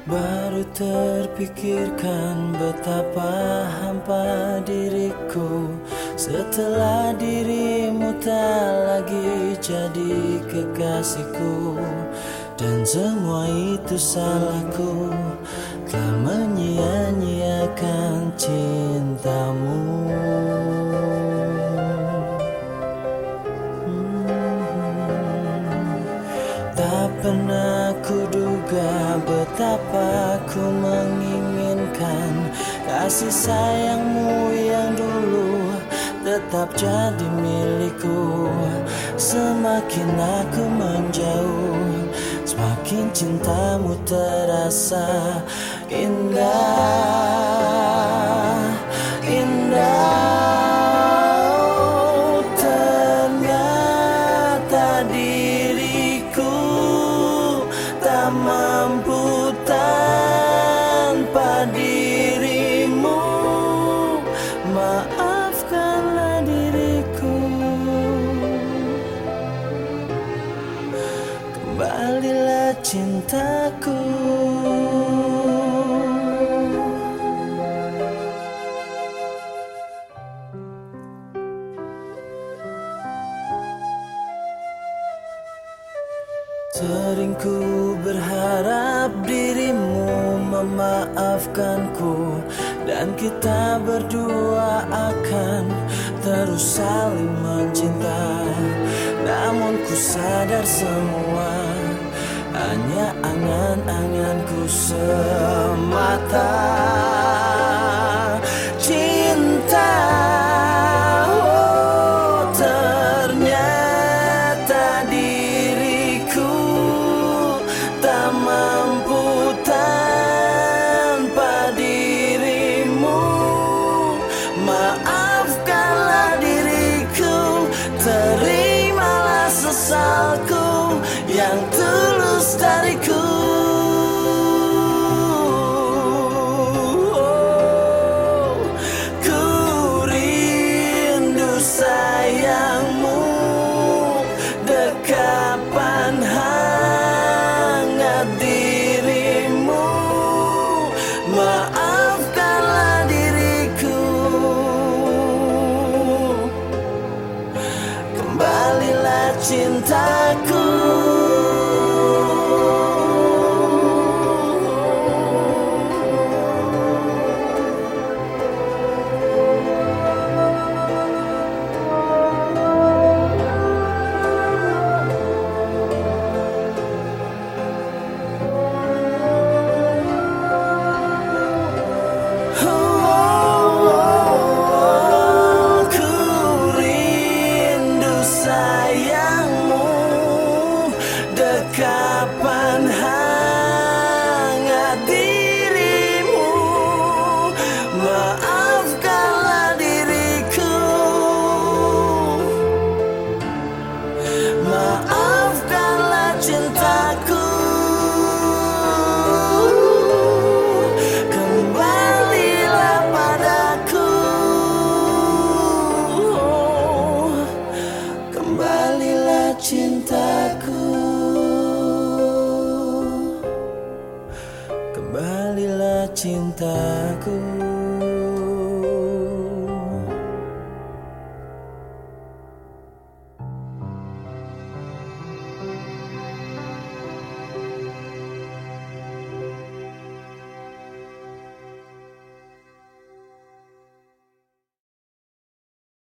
Baru terpikirkan betapa hampa diriku setelah dirimu tak lagi jadi kekasihku. Dan semua itu salahku, telah menyia-nyiakan cintamu. Tak pernah kuduga betapa ku menginginkan kasih sayangmu yang dulu tetap jadi milikku. Semakin aku menjauh, semakin cintamu terasa indah, indah. Oh, ternyata diriku tak mampu tanpa dirimu. Maafkanlah diriku, kembalilah cintaku. Sering ku berharap dirimu memaafkanku, dan kita berdua akan terus saling mencinta. Namun ku sadar semua hanya angan-anganku semata. Cinta, oh, ternyata diriku tak mampu tanpa dirimu. Maafkanlah diriku, terimalah sesalku yang tulus dariku. Oh, ku rindu sayangmu, dekapan hangat dirimu. Maafkanlah diriku, kembalilah cintaku. Dekapan hangat dirimu. Maafkanlah diriku, maafkanlah cintaku. Kembalilah padaku, kembalilah cintaku, kembalilah cintaku.